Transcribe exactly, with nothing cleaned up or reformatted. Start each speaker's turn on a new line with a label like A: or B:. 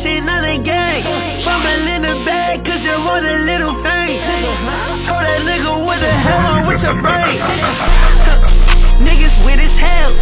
A: shit, not a gang. Fumble in the bag, cause you want a little fame. Told that nigga what the hell on with your brain. Niggas with his hell.